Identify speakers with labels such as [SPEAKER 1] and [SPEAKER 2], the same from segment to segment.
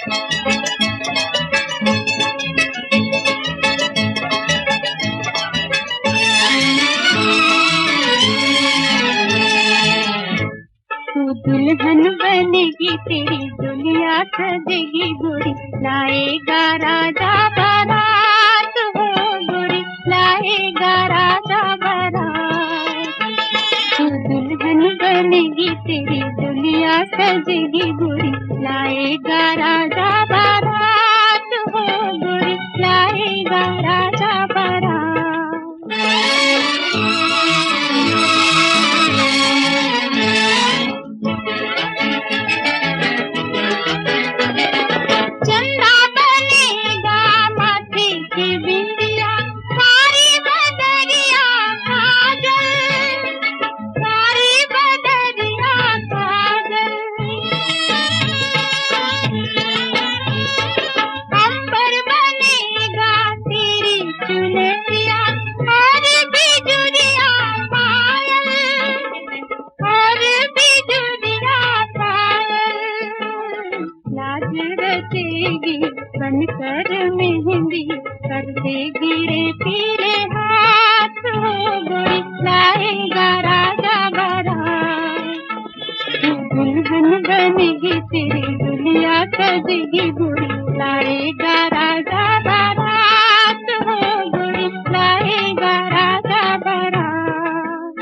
[SPEAKER 1] तू दुल्हन बनेगी तेरी दुनिया सजेगी गोरी, लाएगा राजा बारात हो गोरी, लाएगा राजा बारात। तू दुल्हन बनेगी तेरी दुनिया सजेगी गोरी, लाएगा राजा बारात हो गोरी, लाएगा राजा बारात। चंदा बनेगा माथे की बिंदिया, सारी बदरिया काजल, सारी बदरिया काजल। अंबर बनेगा तेरी चुनरिया, और बिजुरिया पायल, और बिजुरिया पायल। लाज रचेगी बनकर मेहंदी, कर देगी रे पीले हाथ हो गोरी, लाएगा राजा बारात। तू दुल्हन बनेगी तेरी दुनिया सजेगी गोरी, लाएगा राजा बारात हो गोरी, लाएगा राजा बारात।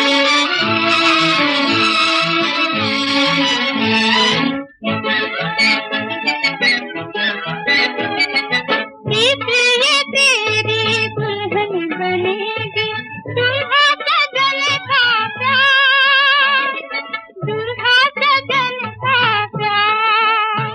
[SPEAKER 1] ये तेरी दुल्हन बनेगी, दूल्हा सजन का प्यार, दूल्हा सजन का प्यार।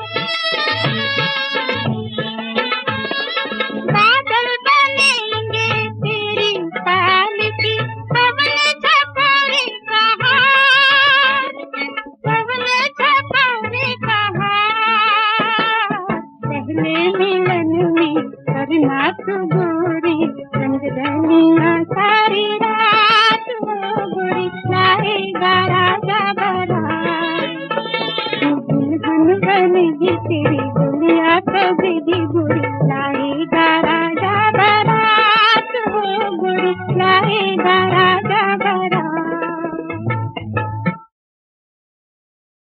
[SPEAKER 1] बादल बनेंगे तेरी पालकी, पवन छपाने का हार, पवन छपाने का हार। पहले मिलन में करना तू गोरी, रंगदनिया सारी रात हो गोरी, लाएगा राजा बारात। तू दुल्हन बनेगी तेरी दुनिया सजेगी।